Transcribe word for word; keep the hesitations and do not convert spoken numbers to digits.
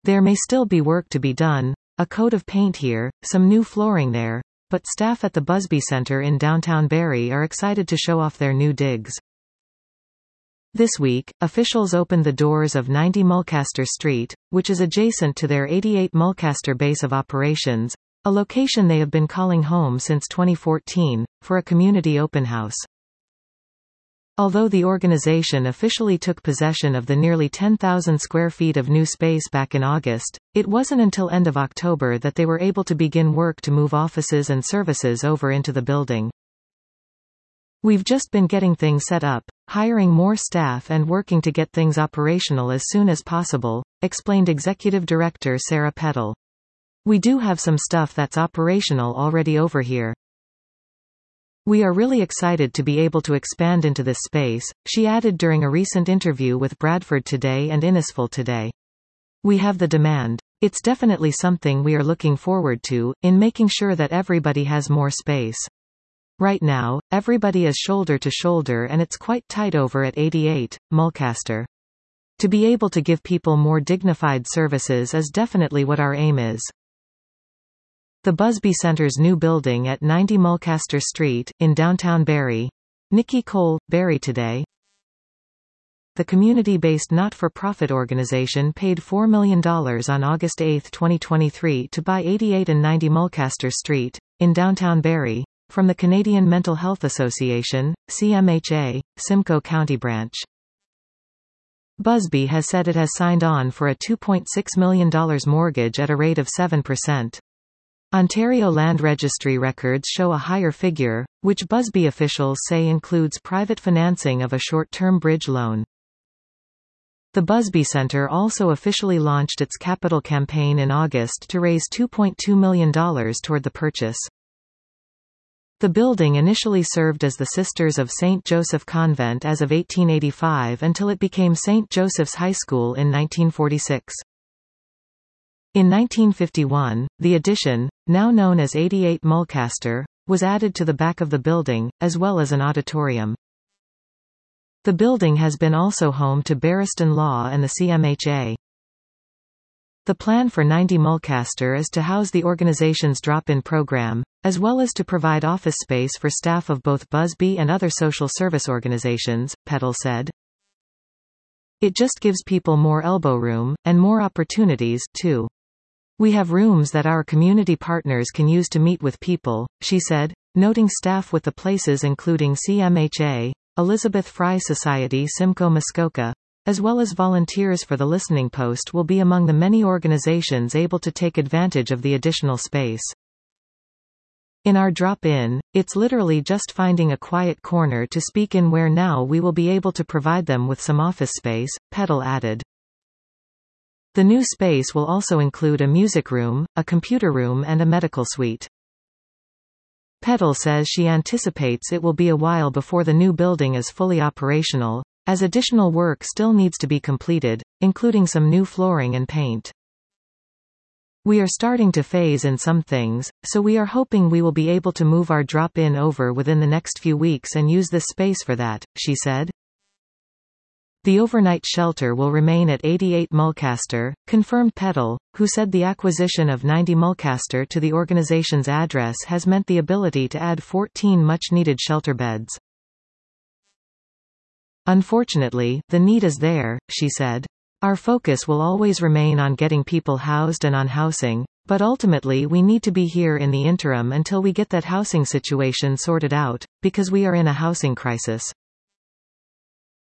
There may still be work to be done, a coat of paint here, some new flooring there, but staff at the Busby Center in downtown Barrie are excited to show off their new digs. This week, officials opened the doors of ninety Mulcaster Street, which is adjacent to their eighty-eight Mulcaster base of operations, a location they have been calling home since twenty fourteen, for a community open house. Although the organization officially took possession of the nearly ten thousand square feet of new space back in August, it wasn't until end of October that they were able to begin work to move offices and services over into the building. We've just been getting things set up, hiring more staff and working to get things operational as soon as possible, explained Executive Director Sarah Peddle. We do have some stuff that's operational already over here. We are really excited to be able to expand into this space, she added during a recent interview with Bradford Today and Innisfil Today. We have the demand. It's definitely something we are looking forward to, in making sure that everybody has more space. Right now, everybody is shoulder to shoulder and it's quite tight over at eighty-eight, Mulcaster. To be able to give people more dignified services is definitely what our aim is. The Busby Center's new building at ninety Mulcaster Street, in downtown Barrie. Nikki Cole, Barrie Today. The community-based not-for-profit organization paid four million dollars on August eighth twenty twenty-three to buy eighty-eight and ninety Mulcaster Street, in downtown Barrie, from the Canadian Mental Health Association, C M H A, Simcoe County Branch. Busby has said it has signed on for a two point six million dollars mortgage at a rate of seven percent. Ontario Land Registry records show a higher figure, which Busby officials say includes private financing of a short-term bridge loan. The Busby Centre also officially launched its capital campaign in August to raise two point two million dollars toward the purchase. The building initially served as the Sisters of Saint Joseph Convent as of eighteen eighty-five until it became Saint Joseph's High School in nineteen forty-six. In nineteen fifty-one, the addition, now known as eighty-eight Mulcaster, was added to the back of the building, as well as an auditorium. The building has been also home to Barriston Law and the C M H A. The plan for ninety Mulcaster is to house the organization's drop-in program, as well as to provide office space for staff of both Busby and other social service organizations, Peddle said. It just gives people more elbow room, and more opportunities, too. We have rooms that our community partners can use to meet with people, she said, noting staff with the places including C M H A, Elizabeth Fry Society Simcoe Muskoka, as well as volunteers for the Listening Post will be among the many organizations able to take advantage of the additional space. In our drop-in, it's literally just finding a quiet corner to speak in where now we will be able to provide them with some office space, Peddle added. The new space will also include a music room, a computer room and a medical suite. Peddle says she anticipates it will be a while before the new building is fully operational, as additional work still needs to be completed, including some new flooring and paint. We are starting to phase in some things, so we are hoping we will be able to move our drop-in over within the next few weeks and use this space for that, she said. The overnight shelter will remain at eighty-eight Mulcaster, confirmed Peddle, who said the acquisition of ninety Mulcaster to the organization's address has meant the ability to add fourteen much-needed shelter beds. Unfortunately, the need is there, she said. Our focus will always remain on getting people housed and on housing, but ultimately we need to be here in the interim until we get that housing situation sorted out, because we are in a housing crisis.